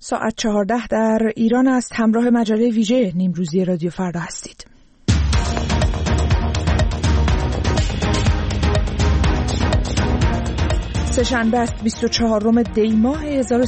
ساعت 14 در ایران است. همراه مجله ویژه نیمروزی رادیو فردا هستید. سه‌شنبه است 24 دی ماه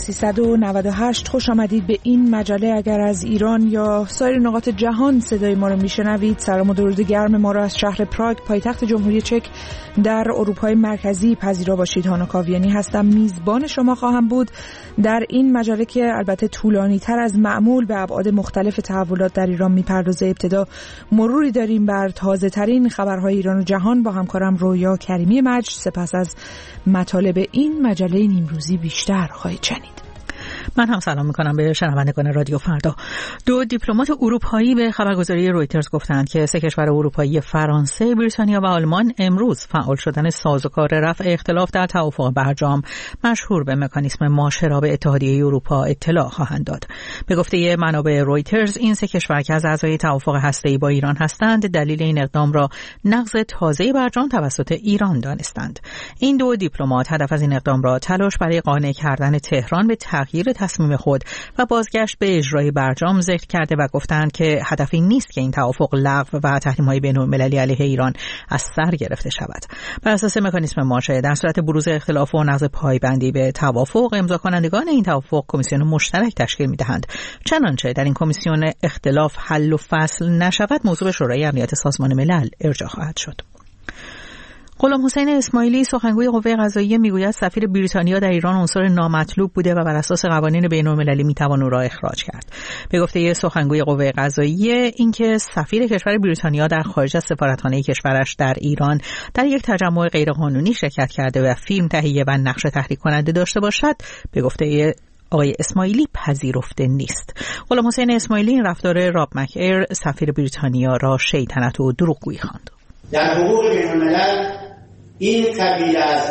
1398. خوش آمدید به این مجله. اگر از ایران یا سایر نقاط جهان صدای ما رو میشنوید، سلام و درود گرم ما رو از شهر پراگ، پایتخت جمهوری چک در اروپای مرکزی پذیرا باشید. هانا کاویانی هستم، میزبان شما خواهم بود در این مجله که البته طولانی تر از معمول به ابعاد مختلف تحولات در ایران میپردازه. ابتدا مروری داریم بر تازه ترین خبرهای ایران و جهان با همکارم رویا کریمی مجد. سپس از مطالب این مجله نیمروزی بیشتر خواهید شنید. من هم سلام میکنم به شنوندگان رادیو فردا. 2 دیپلمات اروپایی به خبرگزاری رویترز گفتند که 3 کشور اروپایی فرانسه، بریتانیا و آلمان امروز فعال شدن سازوکار رفع اختلاف در توافق برجام مشهور به مکانیسم ماشه به اتحادیه اروپا اطلاع خواهند داد. به گفته منابع رویترز، این 3 کشور که از اعضای توافق هسته‌ای با ایران هستند، دلیل این اقدام را نقض تازه برجام توسط ایران دانستند. این 2 دیپلمات هدف از این اقدام را تلاش برای قانع کردن تهران به تغییر تصمیم خود و بازگشت به اجرای برجام ذکر کرده و گفتند که هدفی نیست که این توافق لغو و تحریم‌های بین‌المللی علیه ایران از سر گرفته شود. بر اساس مکانیسم ماشه، در صورت بروز اختلاف و نقض پایبندی به توافق، امضا کنندگان این توافق کمیسیون مشترک تشکیل می‌دهند. چنانچه در این کمیسیون اختلاف حل و فصل نشود، موضوع به شورای امنیت سازمان ملل ارجاع خواهد شد. غلام حسین اسماعیلی، سخنگوی قوه قضاییه، میگوید سفیر بریتانیا در ایران عنصر نامطلوب بوده و بر اساس قوانین بین‌المللی میتوان او را اخراج کرد. به گفته سخنگوی قوه قضاییه، اینکه سفیر کشور بریتانیا در خارج از سفارتخانه کشورش در ایران در یک تجمع غیرقانونی شرکت کرده و فیلم تهیه و نقش تحریک کننده داشته باشد، به گفته آقای اسماعیلی پذیرفته نیست. غلام حسین اسماعیلی این رفتار راب مک‌ایر سفیر بریتانیا را شیطنت و دروغگویی خواند. در حقوق بین‌الملل این قبیله از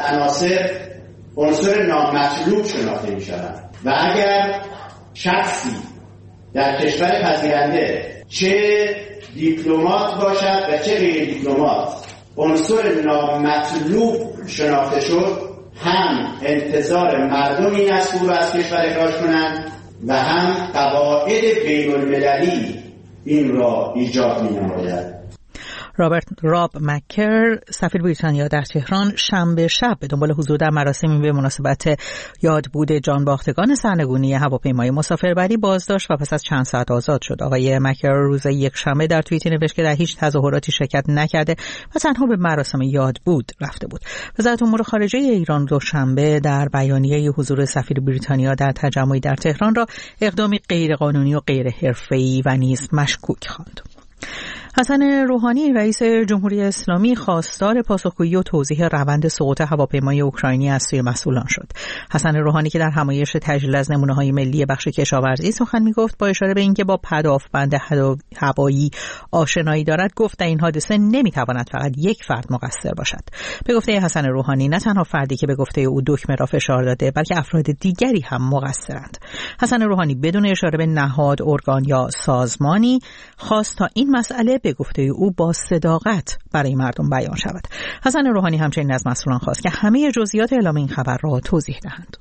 عنصر نامطلوب شناخته می‌شوند و اگر شخصی در کشور پذیرنده، چه دیپلمات باشد و چه غیر دیپلمات، عنصر نامطلوب شناخته شد، هم انتظار مردمی است او را از کشور اخراج کنند و هم قواعد بین‌المللی این را ایجاب می‌نماید. راب مک‌ایر، سفیر بریتانیا در تهران، شنبه شب به دنبال حضور در مراسمی به مناسبت یادبود جانباختگان سرنگونی هواپیمای مسافربری بازداشت و پس از چند ساعت آزاد شد. آقای مک‌ایر روز یکشنبه در توییتی نوشت که در هیچ تظاهراتی شرکت نکرده و تنها به مراسم یادبود رفته بود. وزارت امور خارجه ایران دوشنبه در بیانیه حضور سفیر بریتانیا در تجمعی در تهران را اقدامی غیرقانونی و غیر حرفه‌ای و نیز مشکوک خواند. حسن روحانی، رئیس جمهوری اسلامی، خواستار پاسخگویی و توضیح روند سقوط هواپیمای اوکراینی از سوی مسئولان شد. حسن روحانی که در همایش تجلیل از نمونه‌های ملی بخش کشاورزی سخن می‌گفت، با اشاره به اینکه با پدافند هوایی آشنایی دارد، گفت در این حادثه نمی‌تواند فقط یک فرد مقصر باشد. به گفته حسن روحانی، نه تنها فردی که به گفته او دکمه را فشار داده، بلکه افراد دیگری هم مقصرند. حسن روحانی بدون اشاره به نهاد، ارگان یا سازمانی خواست تا این مسئله به گفته او با صداقت برای مردم بیان شود. حسن روحانی همچنین از مسئولان خواست که همه جزئیات اعلام این خبر را توضیح دهند.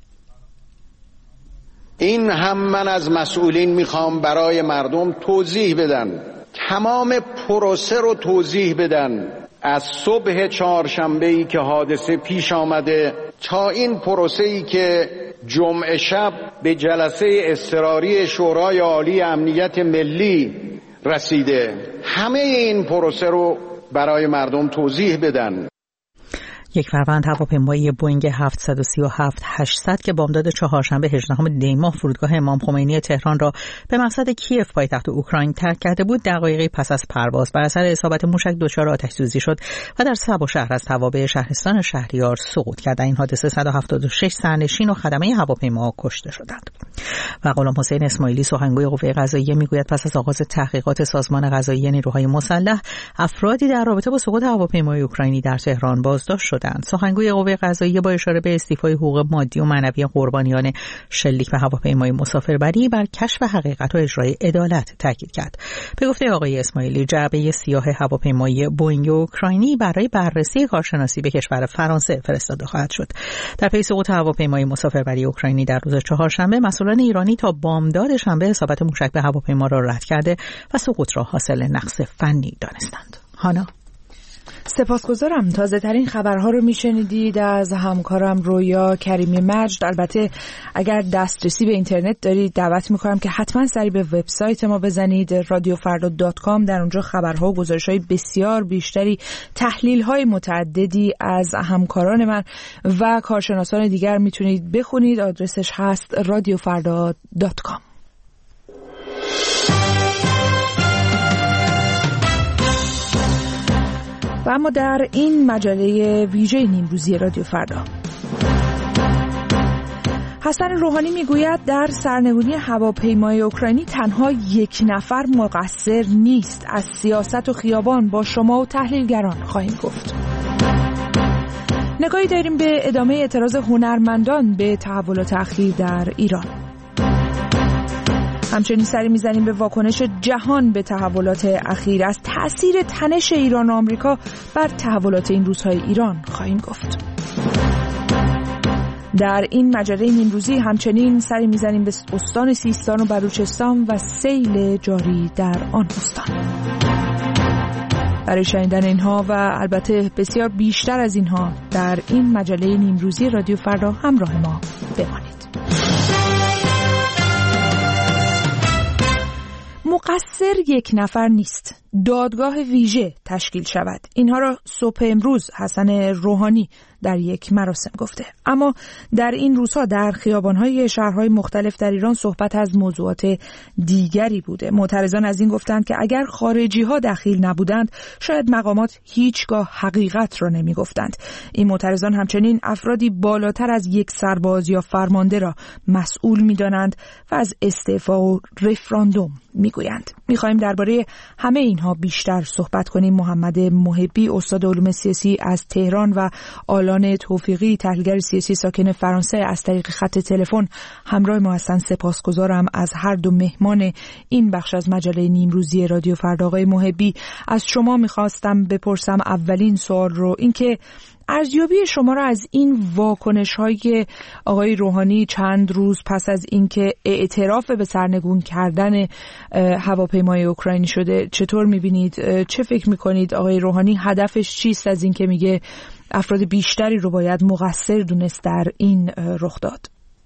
این هم من از مسئولین میخوام برای مردم توضیح بدن، تمام پروسه رو توضیح بدن، از صبح چهارشنبه‌ای که حادثه پیش آمده تا این پروسه‌ای که جمعه شب به جلسه اضطراری شورای عالی امنیت ملی رسیده، همه این پروسه رو برای مردم توضیح بدن. یک فروند هواپیمایی بوئینگ 737-800 که بامداد چهارشنبه 18 دی ماه فرودگاه امام خمینی تهران را به مقصد کیف پایتخت اوکراین ترک کرده بود، دقایقی پس از پرواز بر اثر اصابت موشک دچار آتش‌سوزی شد و در سبا شهر از توابع شهرستان شهریار سقوط کرد. در این حادثه 176 سرنشین و خدمه هواپیما کشته شدند. و غلام حسین اسماعیلی، سخنگوی قوه قضاییه، میگوید پس از آغاز تحقیقات سازمان قضایی نیروهای مسلح، افرادی در رابطه با سقوط هواپیمای اوکراینی در تهران بازداشت شدند. سخنگوی قوه قضاییه با اشاره به استیفای حقوق مادی و معنوی قربانیان شلیک به هواپیمای مسافربری بر کشف حقیقت و اجرای عدالت تاکید کرد. به گفته آقای اسماعیلی، جعبه سیاه هواپیمای بوئینگ اوکراینی برای بررسی کارشناسی به کشور فرانسه فرستاده خواهد شد. در پی سقوط هواپیمای مسافربری اوکراینی در روز چهارشنبه، مسئولان ایرانی تا بامداد شنبه اصابت موشک به هواپیما را رد کرده و سقوط را حاصل نقص فنی دانستند. هانا سپاسگزارم. تازه ترین خبرها رو میشنیدید از همکارم رویا کریمی مجد. البته اگر دسترسی به اینترنت دارید دعوت میکنم که حتما سری به وبسایت ما بزنید radiofarda.com. در اونجا خبرها و گزارش‌های بسیار بیشتری، تحلیل‌های متعددی از همکاران من و کارشناسان دیگر میتونید بخونید. آدرسش هست radiofarda.com. و اما در این مجله ویژه نیمروزی رادیو فردا، حسن روحانی میگوید در سرنگونی هواپیمای اوکراینی تنها یک نفر مقصر نیست. از سیاست و خیابان با شما و تحلیلگران خواهیم گفت. نگاهی داریم به ادامه اعتراض هنرمندان به تحولات اخیر در ایران. همچنین سری میزنیم به واکنش جهان به تحولات اخیر. از تأثیر تنش ایران و آمریکا بر تحولات این روزهای ایران خواهیم گفت. در این مجله نیمروزی همچنین سری میزنیم به استان سیستان و بلوچستان و سیل جاری در آن استان. برای شنیدن اینها و البته بسیار بیشتر از اینها در این مجله نیمروزی رادیو فردا همراه ما بمانید. مقصر یک نفر نیست. دادگاه ویژه تشکیل شود. اینها را صبح امروز حسن روحانی در یک مراسم گفته. اما در این روزها در خیابان‌های شهرهای مختلف در ایران صحبت از موضوعات دیگری بوده. معترضان از این گفتند که اگر خارجی‌ها دخیل نبودند شاید مقامات هیچگاه حقیقت را نمی‌گفتند. این معترضان همچنین افرادی بالاتر از یک سرباز یا فرمانده را مسئول می‌دانند و از استعفا و رفراندوم می‌گویند. می‌خواهیم درباره همه اینها بیشتر صحبت کنیم. محمد محبی، استاد علوم سیاسی از تهران و آلان توفیقی، تحلیلگر سیاسی ساکن فرانسه، از طریق خط تلفن همراه ما هستند. سپاسگزارم از هر دو مهمان این بخش از مجله نیمروزی رادیو فردا. آقای محبی، از شما می‌خواستم بپرسم اولین سوال رو، اینکه ارزیابی شما را از این واکنش‌های آقای روحانی چند روز پس از اینکه اعتراف به سرنگون کردن هواپیمای اوکراینی شده چطور می‌بینید؟ چه فکر می‌کنید آقای روحانی هدفش چیست از اینکه میگه افراد بیشتری رو باید مقصر دونست در این رخداد؟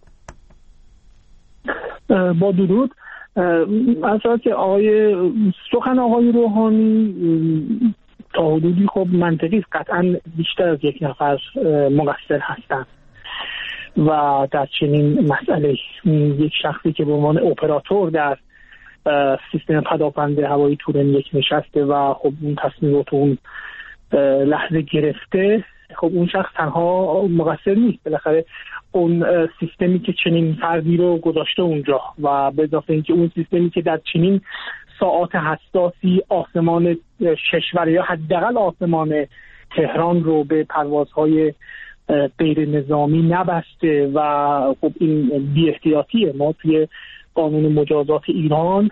با درود. از که سخن آقای روحانی تا حدودی خب منطقی است. قطعا بیشتر از یک نفر مقصر هستند و در چنین مسئله یک شخصی که به عنوان اپراتور در سیستم پداپند هوایی تورن یک نشسته و خب اون تصمیمات اون لحظه گرفته، خب اون شخص تنها مقصر نیست. بالاخره اون سیستمی که چنین فردی رو گذاشته اونجا و به اضافه اینکه اون سیستمی که در چنین ساعات حساسی آسمان کشور یا حداقل آسمان تهران رو به پروازهای غیر نظامی نبسته و خب این بی احتیاطیه. ما توی قانون مجازات ایران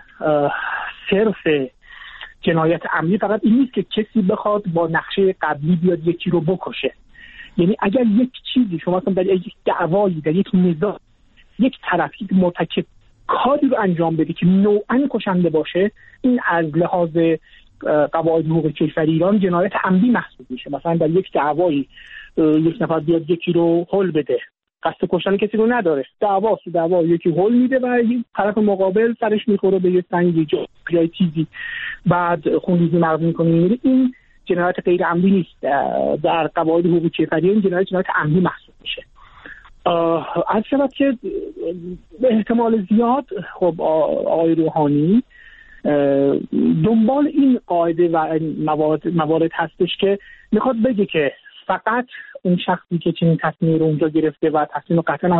صرف جنایت عمدی فقط این نیست که کسی بخواد با نقشه قبلی بیاد یکی رو بکشه. یعنی اگر یک چیزی شما مثلا در یک دعوایی، در یک نزاع، یک طرف یک مرتکب کاری رو انجام بده که نوعاً کشنده باشه، این از لحاظ قواعد حقوق کیفری ایران جنایت عمدی محسوب میشه. مثلا در یک دعوایی یک نفر بیاد یکی رو هول بده، قصد کشتن کسی رو نداره، دعوا یکی هول میده و یک طرف مقابل سرش میخوره به یه سنگی یا چیزی، بعد خونریزی مغزی میکنه. این جنایت غیر عمدی نیست. در قواعد حقوق کیفری این جنایت عمدی محسوب میشه. از شبت که به احتمال زیاد خب آقای روحانی دنبال این قاعده و موارد هستش که میخواد بگه که فقط اون شخصی که چنین تصمیم رو اونجا گرفته و تصمیم قطعا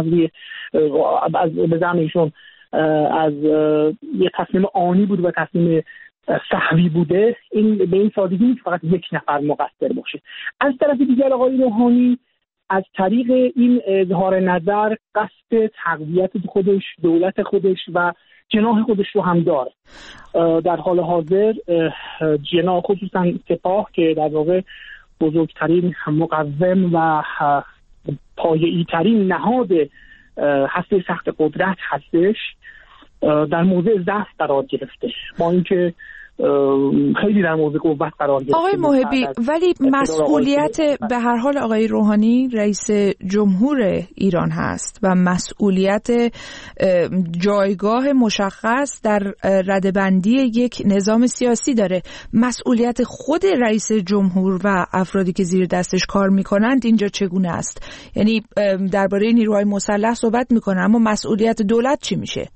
از به زعم ایشون از یه تصمیم آنی بود و تصمیم سهوی بوده، این به این سادگی نیست فقط یک نفر مقصر باشه. از طرف دیگر آقای روحانی از طریق این اظهار نظر قصد تقویت خودش، دولت خودش و جناح خودش رو هم داره. در حال حاضر جناح خصوصا سپاه که در واقع بزرگترین مقوم و پایه‌ای ترین نهاد هسته سخت قدرت هستش در موضع ضعف قرار گرفته، با اینکه خیلی در موضع قوت قرار گرفته. آقای محبی، ولی مسئولیت به هر حال آقای روحانی رئیس جمهور ایران هست و مسئولیت جایگاه مشخص در ردبندی یک نظام سیاسی داره. مسئولیت خود رئیس جمهور و افرادی که زیر دستش کار میکنند اینجا چگونه است؟ یعنی درباره نیروهای مسلح صحبت میکنه، اما مسئولیت دولت چی میشه؟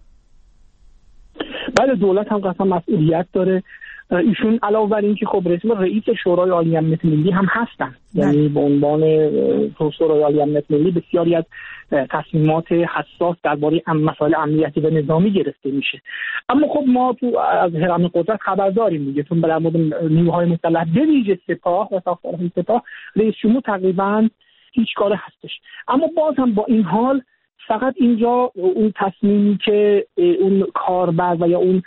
بله، دولت هم قطعا مسئولیت داره. ایشون علاوه بر این که خب رئیس شورای عالی امنیت ملی هم هستن، یعنی به عنوان شورای عالی امنیت ملی بسیاری از تصمیمات حساس درباره مسائل امنیتی و نظامی گرفته میشه. اما خب ما تو از هرم قدرت خبر داریم دیگه، چون در مورد نیروهای مسلح به ویژه سپاه و ساختارهای سپاه رئیس جمهور تقریبا هیچ کاره هستش. اما باز هم با این حال فقط اینجا اون تصمیمی که اون کاربر و یا اون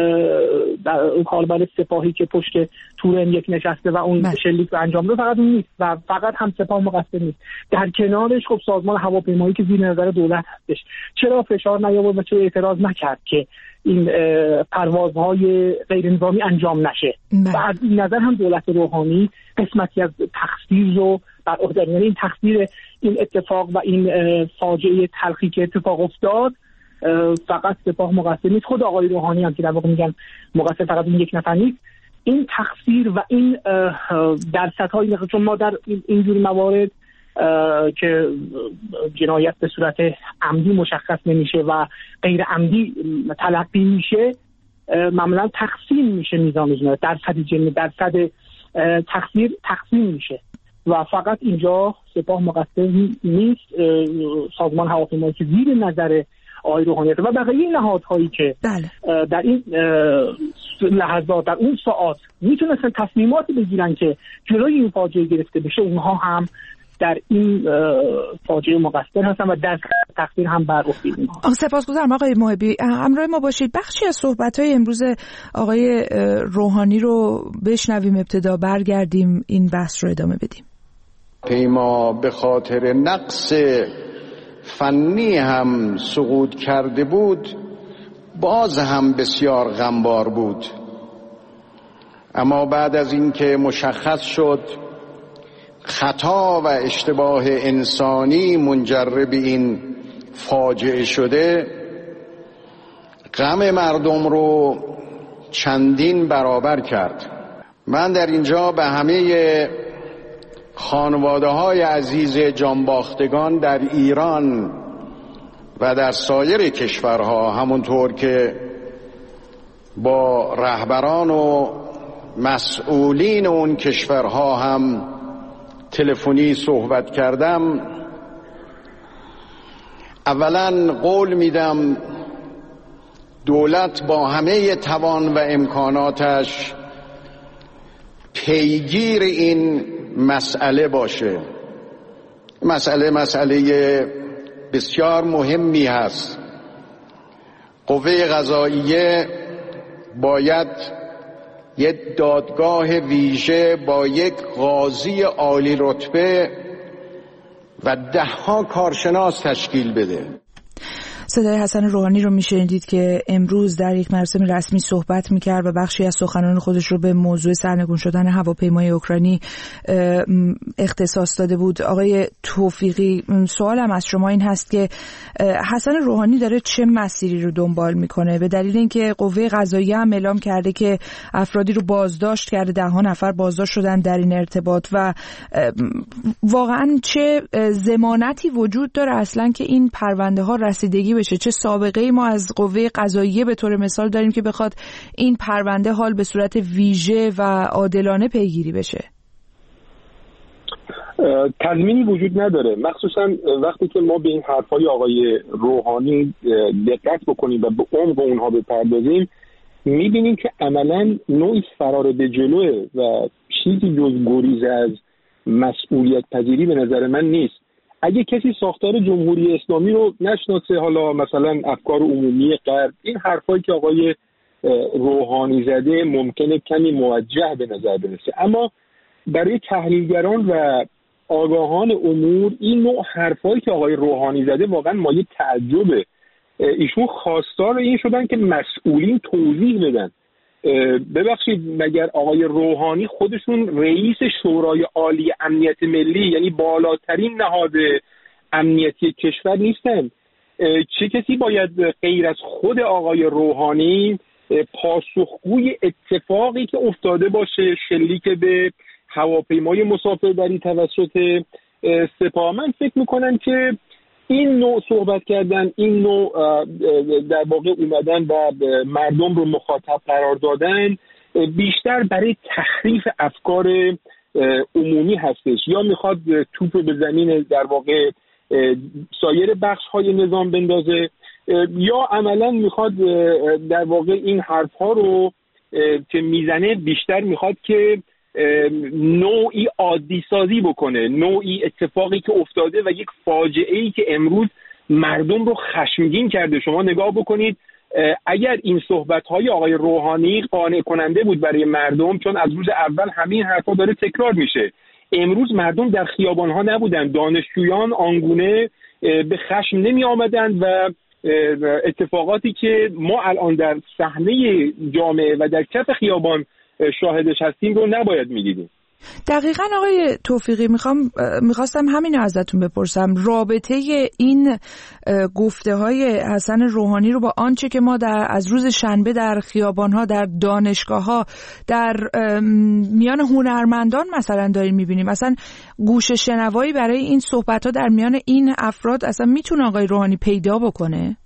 کاربر سپاهی که پشت تور M1 نشسته و اون شلیک رو انجام داده فقط اون نیست و فقط هم سپاه مقصر نیست. در کنارش خب سازمان هواپیمایی که زیر نظر دولت هستش، چرا فشار نیاورد و چرا اعتراض نکرد که این پروازهای غیر نظامی انجام نشه؟ و از این نظر هم دولت روحانی قسمتی از تقصیر رو بر عهده، یعنی این تقصیر این اتفاق و این فاجعه تلخی که اتفاق افتاد فقط سپاه مقصر نیست، خود آقای روحانی هم که در واقع میگن مقصر فقط این یک نفر نیست. این تقصیر و این درصدهای، چون ما در اینجور موارد که جنایت به صورت عمدی مشخص نمیشه و غیر عمدی تلقی میشه، معمولا تقسیم میشه میزان جنایت، درصد تقصیر تقسیم میشه و فقط اینجا سپاه مقصر نیست، سازمان هواپیمایی که زیر نظر آقای روحانی و بقیه نهادهایی که در این لحظات در اون ساعات میتونستن تصمیماتی بگیرن که جلوی این فاجعه گرفته بشه، اونها هم در این فاجعه مقصر هستن و در تقصیر هم بر عهده اینها. سپاسگزارم آقای محبی، همراه ما باشید. بخشی از صحبت‌های امروز آقای روحانی رو بشنویم، ابتدا برگردیم این بحث رو ادامه بدیم. پیما به خاطر نقص فنی هم سقوط کرده بود، باز هم بسیار غمبار بود. اما بعد از اینکه مشخص شد خطا و اشتباه انسانی منجر به این فاجعه شده، غم مردم رو چندین برابر کرد. من در اینجا به همه خانواده‌های عزیز جانباختگان در ایران و در سایر کشورها، همونطور که با رهبران و مسئولین اون کشورها هم تلفنی صحبت کردم، اولا قول میدم دولت با همه توان و امکاناتش پیگیر این مسئله باشه. مسئله بسیار مهمی هست. قوه قضاییه باید یک دادگاه ویژه با یک قاضی عالی رتبه و 10 کارشناس تشکیل بده. صدای حسن روحانی رو میشنیدید که امروز در یک مراسم رسمی صحبت میکرد و بخشی از سخنان خودش رو به موضوع سرنگون شدن هواپیمای اوکراینی اختصاص داده بود. آقای توفیقی، سوالم از شما این هست که حسن روحانی داره چه مسیری رو دنبال میکنه؟ به دلیل اینکه قوه قضاییه هم اعلام کرده که افرادی رو بازداشت کرده، 10 نفر بازداشت شدن در این ارتباط، و واقعا چه ضمانتی وجود داره اصلا که این پرونده ها رسیدگی بشه؟ چه سابقه ای ما از قوه قضاییه به طور مثال داریم که بخواد این پرونده حال به صورت ویژه و عادلانه پیگیری بشه؟ تضمینی وجود نداره، مخصوصا وقتی که ما به این حرفای آقای روحانی دقت بکنیم و به عمق اونها بپردازیم، میبینیم که عملا نوعی فرار به جلوه و چیزی جز گریز از مسئولیت پذیری به نظر من نیست. اگه کسی ساختار جمهوری اسلامی رو نشناسه، حالا مثلا افکار عمومی غرب، این حرفایی که آقای روحانی زده ممکنه کمی موجه به نظر برسه، اما برای تحلیلگران و آگاهان امور این نوع حرفایی که آقای روحانی زده واقعا مایه تعجبه. ایشون خواستار این شدن که مسئولین توضیح بدن. ببخشید، مگر آقای روحانی خودشون رئیس شورای عالی امنیت ملی، یعنی بالاترین نهاد امنیتی کشور نیستن؟ چه کسی باید غیر از خود آقای روحانی پاسخگوی اتفاقی که افتاده باشه، شلیک به هواپیمای مسافربری توسط سپاه؟ من فکر میکنم که این نوع صحبت کردن، این نوع در واقع اومدن و مردم رو مخاطب قرار دادن بیشتر برای تحریف افکار عمومی هستش، یا میخواد توپ رو به زمین در واقع سایر بخش‌های نظام بندازه، یا عملاً میخواد در واقع این حرف‌ها رو که میزنه بیشتر میخواد که نوعی عادی سازی بکنه، نوعی اتفاقی که افتاده و یک فاجعه‌ای که امروز مردم رو خشمگین کرده. شما نگاه بکنید، اگر این صحبت‌های آقای روحانی قانع کننده بود برای مردم، چون از روز اول همین حرفا داره تکرار میشه، امروز مردم در خیابان‌ها نبودن، دانشجویان آنگونه به خشم نمی آمدند و اتفاقاتی که ما الان در صحنه جامعه و در کف خیابان شاهدش هستیم رو نباید می‌دیدیم. دقیقاً آقای توفیقی، میخواستم همین ازتون بپرسم، رابطه این گفته های حسن روحانی رو با آنچه که ما از روز شنبه در خیابان‌ها، در دانشگاه‌ها، در میان هنرمندان مثلا داریم میبینیم، مثلا گوش شنوایی برای این صحبت‌ها در میان این افراد اصلا میتونه آقای روحانی پیدا بکنه؟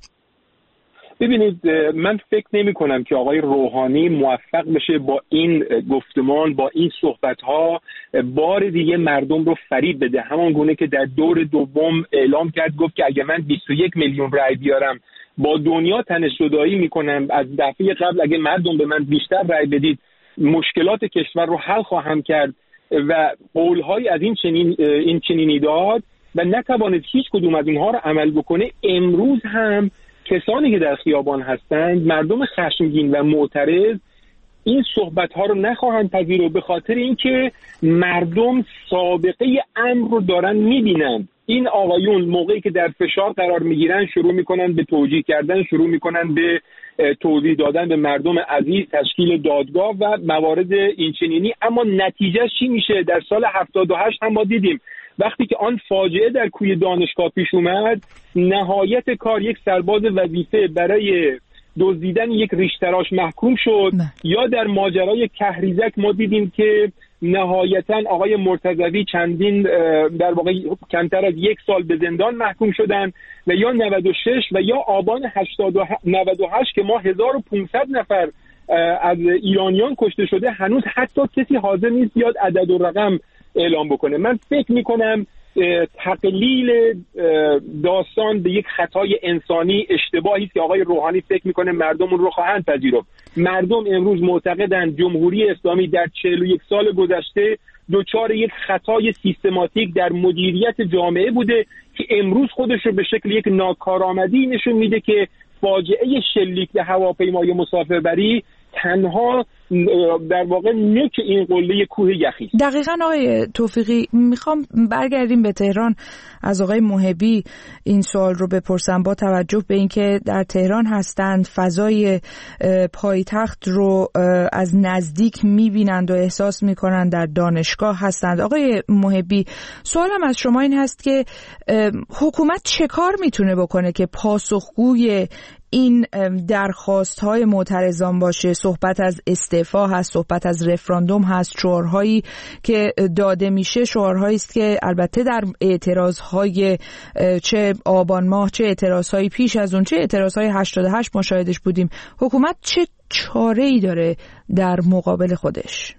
ببینید، من فکر نمی کنم که آقای روحانی موفق بشه با این گفتمان، با این صحبت‌ها بار دیگه مردم رو فریب بده، همان گونه که در دور دوم اعلام کرد، گفت که اگه من 21 میلیون رای بیارم با دنیا تنش‌زدایی میکنم، از دفعه قبل اگه مردم به من بیشتر رای بدید مشکلات کشور رو حل خواهم کرد و قول‌های از این چنینی داد و نتوانید هیچ کدوم از اینها رو عمل بکنه. امروز هم کسانی که در خیابان هستند، مردم خشمگین و معترض، این صحبت‌ها رو نخواهند پذیرفت، به خاطر اینکه مردم سابقه امر رو دارن می‌بینند. این آقایون موقعی که در فشار قرار می‌گیرن شروع می‌کنن به توجیه کردن، شروع می‌کنن به توضیح دادن به مردم عزیز، تشکیل دادگاه و موارد اینچنینی. اما نتیجه چی میشه؟ در سال 78 هم ما دیدیم وقتی که آن فاجعه در کوی دانشگاه پیش اومد، نهایت کار یک سرباز وظیفه برای دزدیدن یک ریش‌تراش محکوم شد. یا در ماجرای کهریزک ما دیدیم که نهایتاً آقای مرتضوی چندین در واقع کمتر از 1 سال به زندان محکوم شدن، و یا 96 و یا آبان 98 که ما 1500 نفر از ایرانیان کشته شده، هنوز حتی کسی حاضر نیست بیاد عدد و رقم اعلام بکنه. من فکر میکنم تقلیل داستان به یک خطای انسانی اشتباهی است که آقای روحانی فکر میکنه مردم اون رو خواهند پذیرفت. مردم امروز معتقدند جمهوری اسلامی در 41 سال گذشته دچار یک خطای سیستماتیک در مدیریت جامعه بوده که امروز خودش رو به شکل یک ناکارآمدی نشون میده که فاجعه شلیک به هواپیمای مسافربری تنها در واقع نوک این قله کوه یخی. دقیقاً آقای توفیقی، میخوام برگردیم به تهران، از آقای محبی این سوال رو بپرسم با توجه به اینکه در تهران هستند، فضای پایتخت رو از نزدیک میبینند و احساس میکنند، در دانشگاه هستند. آقای محبی، سوالم از شما این هست که حکومت چه کار میتونه بکنه که پاسخگوی این درخواست‌های معترضان باشه؟ صحبت از استعفا هست، صحبت از رفراندوم هست، شعارهایی که داده میشه شعارهایی است که البته در اعتراضهای چه آبان ماه، چه اعتراضهای پیش از اون، چه اعتراضهای 88 مشاهدش بودیم. حکومت چه چاره‌ای داره در مقابل خودش؟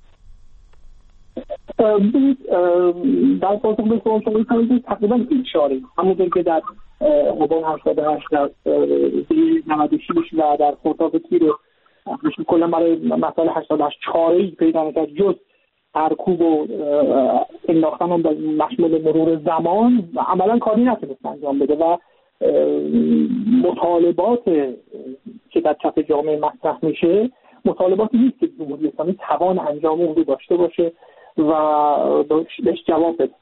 در پاسخ به سوال شما می‌گم تقریبا هیچ چاره‌ای، همونطور که در آبان 88 در 96 و در خرداد تیر کلا برای مسائل 88 چاره‌ای پیدا نکرد جز ترکوب و انداختن اون مشمول مرور زمان، عملا کاری نتونست انجام بده و مطالبات که در کف جامعه مطرح میشه مطالباتی نیست که جمهوری اسلامی توان انجام اون رو داشته باشه و بهش جواب بده.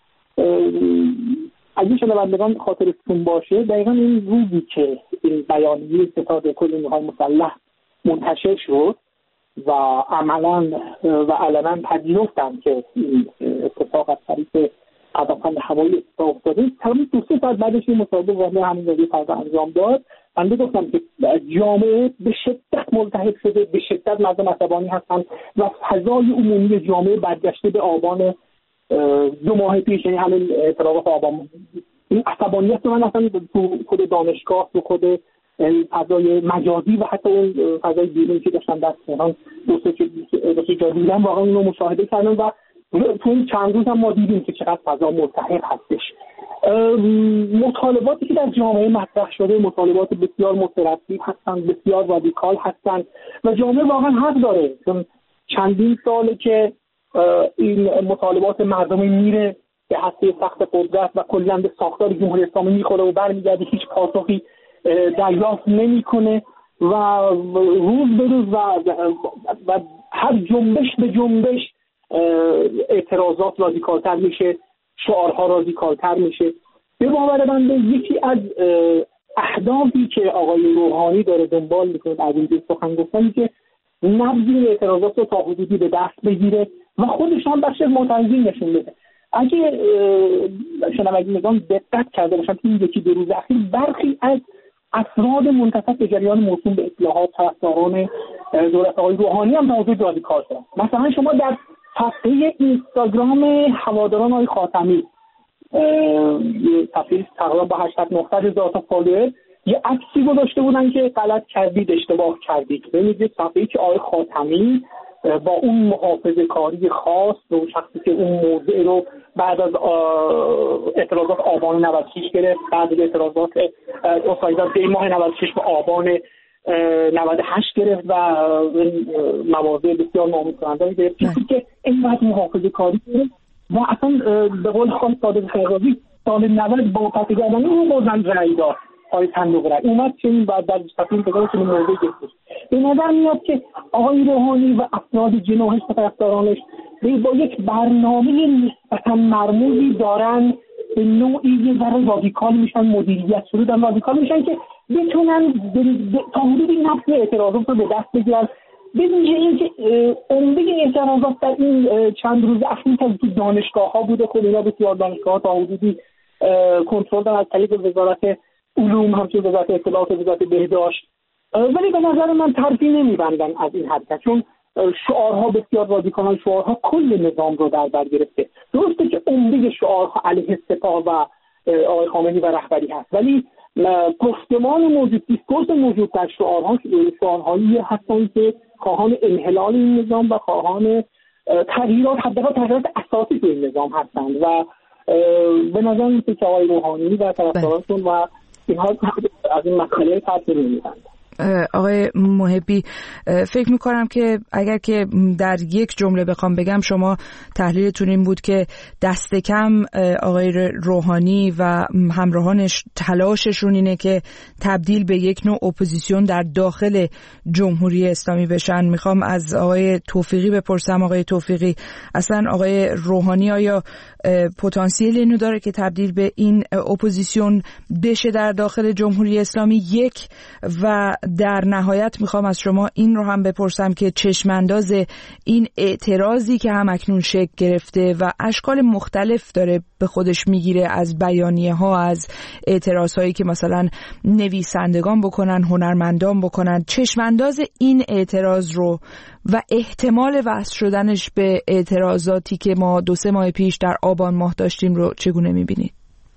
اگه شنوندگان خاطرتون باشه دقیقا این روزی که این بیانیه ستاد کل نیروهای مسلح منتشر شد و عملا و علنا پذیرفتن که این اتفاق از طریق قدم‌بند هوایی اتفاق افتاده، تقریبا 2-3 ساعت بعدش این مسابقه واقعا همین روی فردا انجام داد. من گفتم که جامعه به شدت ملتهب شده، به شدت مردم عصبانی هستن و فضای عمومی جامعه برگشته به آبان 2 ماه پیش، یعنی همین اعتراضات آبان. این عصبانیت من اصلا تو خود دانشگاه، تو خود فضای مجازی و حتی اون فضای بیرون که داشتن در تهران دوست جا دیدن واقعا اینو مشاهده کردن و تو این چند روز هم ما دیدیم که چقدر فضا ملتهب هستش. مطالباتی که در جامعه مطرح شده مطالبات بسیار مترصد هستن، بسیار رادیکال هستن و جامعه واقعا حق داره، چون چندین ساله که این مطالبات مردمی میره به هسته سخت قدرت و کلا به ساختار جمهوری اسلامی میخوره و برمیگرده، هیچ پاسخی دریافت نمیکنه و روز به روز و هر جنبش به جنبش اعتراضات رادیکالتر میشه، شعارها رادیکالتر میشه. به باور بنده یکی از اهدافی که آقای روحانی داره دنبال میکنه از این سخن گفتن که نبض این اعتراضات رو تا حدودی به دست بگیره و خودش هم بخش معترضین نشون بده. اگه شنوندگان دقت کرده باشن این 1-2 روز اخیر برخی از افراد منتسب به جریان موسوم به اصلاحات طرفداران دولت آقای روحانی هم موضوع رادیکال شدن. مثلا شما در صفحه اینستاگرام هواداران آقای خاتمی، یه صفحه تقریبا با 800-900 هزار تا فالوور، یه عکسی گذاشته بودن که غلط کردید، اشتباه کردید. ببینید صفحه‌ای که آقای خاتمی با اون محافظه‌کاری خاص و شخصی که اون موضوع رو بعد از اعتراضات آبان 96 گرفت، بعد از اعتراضات دی ماه 96 به آبان 98 گرفت و مواضع بسیار ناامید کننده گرفت که اینقدر محافظه‌کاری گرفت و اصلا به قول خانم صادق خیرازی سال 90 با پس گردنی اون بردن رأی داد آقای صندوق رأی اومد که این بعد در صفحه اینستاگرام چنین موضوعی گرفت. به نظر میاد که آقای روحانی و افراد جناحش و طرفدارانش با یک برنامه نسبتا مرموزی دارن به نوعی یه ذره رادیکال میشن، مدیریت شدن رادیکال میشن که بتونن تا حدودی نفس اعتراضات رو به دست بگیرن. بدون اینکه عمده اعتراضات در این چند روز اخیر تو دانشگاه‌ها بوده، خود اینا بسیار دانشگاه‌ها تا حدودی کنترل دارن از طریق وزارت علوم، همچنین وزارت اطلاعات و وزارت بهداشت، ولی به نظر من ترفیع نمی‌بندن از این حرکت، چون شعارها بسیار رادیکالن، شعارها کل نظام رو در بر گرفته. درسته که عمده شعارها علیه سپاه و آقای خامنه‌ای و رهبری هست، ولی گفتمان موجود، دیسکورس موجود در شعارهایی هستند که خواهان انحلال این نظام و خواهان تغییرات، حداقل تغییرات اساسی تو این نظام هستند و به نظر میاد که آقای روحانی و طرفدارانشون و اینها از این مسئله تاثیر نمی‌گیرند. آقای محبی، فکر میکنم که اگر که در یک جمله بخوام بگم، شما تحلیلتون این بود که دست کم آقای روحانی و همراهانش تلاششون اینه که تبدیل به یک نوع اپوزیسیون در داخل جمهوری اسلامی بشن. میخوام از آقای توفیقی بپرسم. آقای توفیقی، اصلا آقای روحانی آیا پتانسیل اینو داره که تبدیل به این اپوزیسیون بشه در داخل جمهوری اسلامی؟ یک، و در نهایت میخوام از شما این رو هم بپرسم که چشمانداز این اعتراضی که هم اکنون شکل گرفته و اشکال مختلف داره به خودش میگیره، از بیانیه ها، از اعتراض هایی که مثلا نویسندگان بکنن، هنرمندان بکنن، چشمانداز این اعتراض رو و احتمال وصل شدنش به اعتراضاتی که ما 2-3 ماه پیش در آبان ماه داشتیم رو چگونه میبینید؟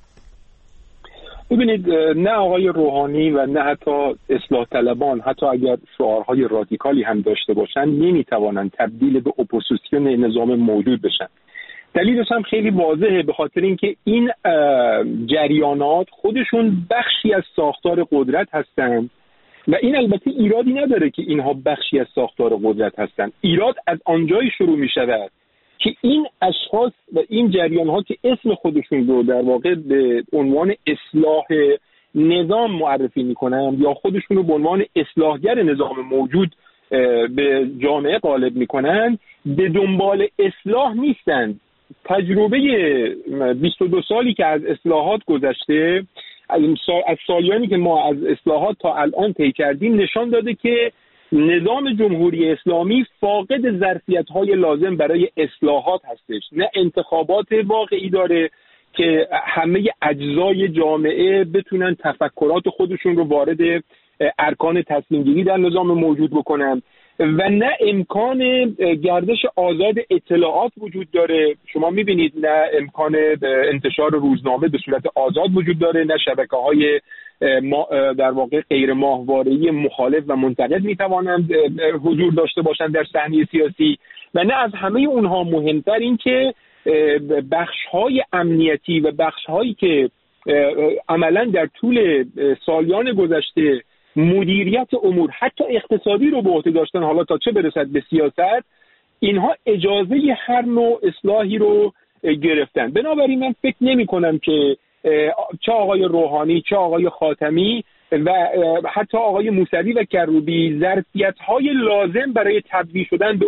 ببینید، نه آقای روحانی و نه حتی اصلاح طلبان، حتی اگر شعارهای رادیکالی هم داشته باشن، نمیتوانند تبدیل به اپوزیسیون نظام موجود بشن. دلیلش هم خیلی واضحه، به خاطر اینکه این جریانات خودشون بخشی از ساختار قدرت هستند و این البته ایرادی نداره که اینها بخشی از ساختار قدرت هستند. ایراد از آنجایی شروع می شود که این اشخاص و این جریان‌ها که اسم خودشون رو در واقع به عنوان اصلاح نظام معرفی می‌کنن یا خودشون رو به عنوان اصلاحگر نظام موجود به جامعه غالب میکنن به دنبال اصلاح نیستند. تجربه 22 سالی که از اصلاحات گذشته، از سالیانی که ما از اصلاحات تا الان طی کردیم، نشان داده که نظام جمهوری اسلامی فاقد ظرفیت‌های لازم برای اصلاحات هستش. نه انتخابات واقعی داره که همه اجزای جامعه بتونن تفکرات خودشون رو وارد ارکان تصمیم گیری در نظام موجود بکنن و نه امکان گردش آزاد اطلاعات وجود داره. شما میبینید نه امکان انتشار روزنامه به صورت آزاد وجود داره، نه شبکه‌های در واقع غیر ماهواره‌ای مخالف و منتقد میتوانند حضور داشته باشند در صحنه سیاسی و نه از همه اونها مهمتر این که بخش‌های امنیتی و بخش‌هایی که عملاً در طول سالیان گذشته مدیریت امور حتی اقتصادی رو به عهده داشتن، حالا تا چه برسد به سیاست، اینها اجازه هر نوع اصلاحی رو گرفتن. بنابراین من فکر نمی‌کنم که چه آقای روحانی، چه آقای خاتمی و حتی آقای موسوی و کروبی ظرفیت‌های لازم برای تبدیل شدن به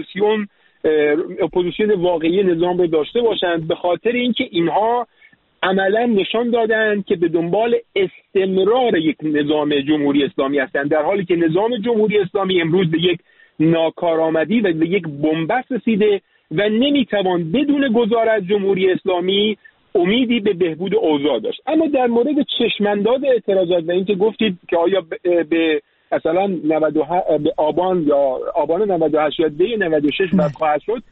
اپوزیسیون واقعی نظام رو داشته باشند، به خاطر اینکه اینها عملا نشان دادن که به دنبال استمرار یک نظام جمهوری اسلامی هستند، در حالی که نظام جمهوری اسلامی امروز به یک ناکارآمدی و به یک بنبست رسیده و نمیتوان بدون گذار از جمهوری اسلامی امیدی به بهبود اوضاع داشت. اما در مورد چشمانداز اعتراضات و اینکه گفتید که آیا به مثلا 97 به آبان 98 یا دی 96 بعد خواهد شد،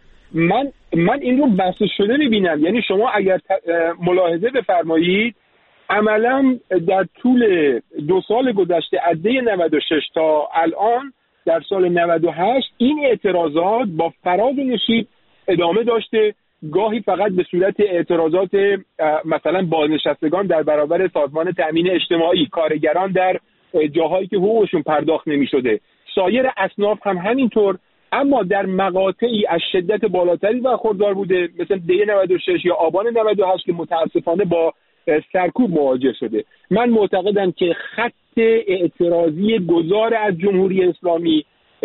من این رو بحث شده می‌بینم. یعنی شما اگر ملاحظه بفرمایید عملاً در طول 2 سال گذشته از دی 96 تا الان در سال 98 این اعتراضات با فراز و نشیب ادامه داشته، گاهی فقط به صورت اعتراضات مثلا بازنشستگان در برابر سازمان تأمین اجتماعی، کارگران در جاهایی که حقوقشون پرداخت نمی‌شده، سایر اصناف هم همینطور، اما در مقاطعی از شدت بالاتری برخوردار بوده، مثل دی 96 یا آبان 98 که متاسفانه با سرکوب مواجه شده. من معتقدم که خط اعتراضی گذار از جمهوری اسلامی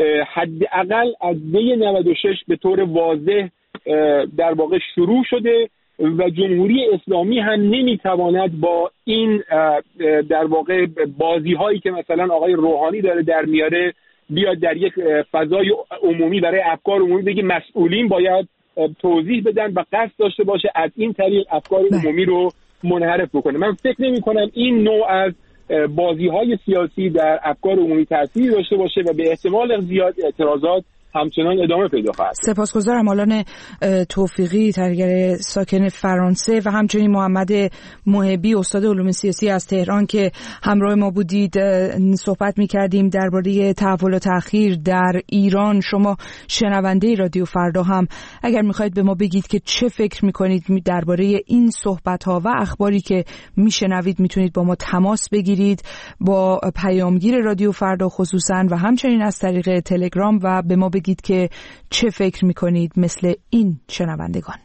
حداقل از دی 96 به طور واضح در واقع شروع شده و جمهوری اسلامی هم نمیتواند با این در واقع بازی هایی که مثلا آقای روحانی داره در میاره بیاد در یک فضای عمومی برای افکار عمومی بگی مسئولین باید توضیح بدن و قصد داشته باشه از این طریق افکار عمومی رو منحرف بکنه. من فکر نمی کنم این نوع از بازی های سیاسی در افکار عمومی تأثیر داشته باشه و به احتمال زیاد اعتراضات همچنان ادامه پیدا خواهد. سپاسگزارم. آلان توفیقی، تحلیلگر ساکن فرانسه، و همچنین محمد محبی، استاد علوم سیاسی از تهران که همراه ما بودید. صحبت می‌کردیم درباره تحول و تأخیر در ایران. شما شنونده رادیو فردا هم اگر می‌خواید به ما بگید که چه فکر می‌کنید درباره این صحبت‌ها و اخباری که میشنوید، میتونید با ما تماس بگیرید با پیامگیر رادیو فردا خصوصاً و همچنین از طریق تلگرام و به ما بگید که چه فکر میکنید مثل این شنوندگان.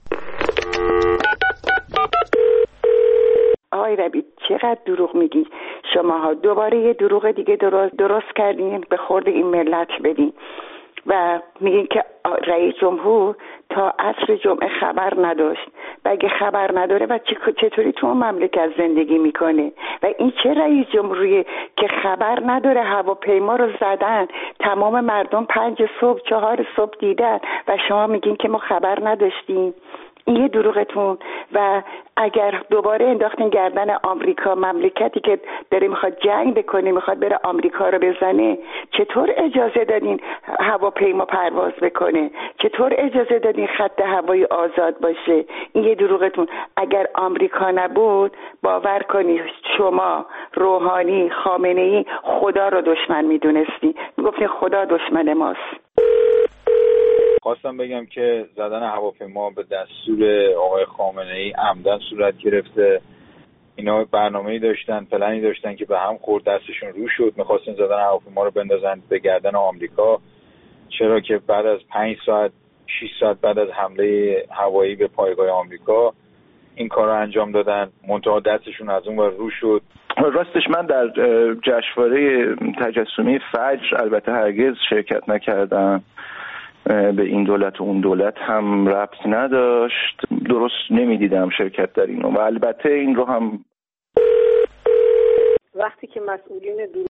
آقای ربیع چقدر دروغ میگی شماها. دوباره یه دروغ دیگه درست کردین به خورد این ملت بدین و میگین که رئیس جمهور تا عصر جمعه خبر نداشت و اگه خبر نداره و چطوری تو مملکت زندگی میکنه و این چه رئیس جمهوریه که خبر نداره؟ هواپیما رو زدن، تمام مردم 5 صبح 4 صبح دیدن و شما میگین که ما خبر نداشتیم. این یه دروغتون. و اگر دوباره انداختین گردن آمریکا، مملکتی که داره میخواد جنگ بکنه، میخواد بره آمریکا رو بزنه، چطور اجازه دادین هواپیما پرواز بکنه؟ چطور اجازه دادین خط هوایی آزاد باشه؟ این یه دروغتون. اگر آمریکا نبود باور کنید شما، روحانی، خامنه‌ای خدا رو دشمن میدونستی، میگفتین خدا دشمن ماست. خواستم بگم که زدن هواپیما به دستور آقای خامنه‌ای عمدن صورت گرفته. اینا برنامه‌ای داشتن، پلنی داشتن که به هم خورد، دستشون رو شد، می‌خواستن زدن هواپیما رو بندازن به گردن آمریکا. چرا که بعد از 5 ساعت 6 ساعت بعد از حمله هوایی به پایگاه آمریکا این کار رو انجام دادن. منتها دستشون از اون ور رو شد. راستش من در جشنواره تجسمی فجر البته هرگز شرکت نکردم، به این دولت و اون دولت هم ربط نداشت، درست نمیدیدم شرکت در اینو و البته این رو هم وقتی که مسئولین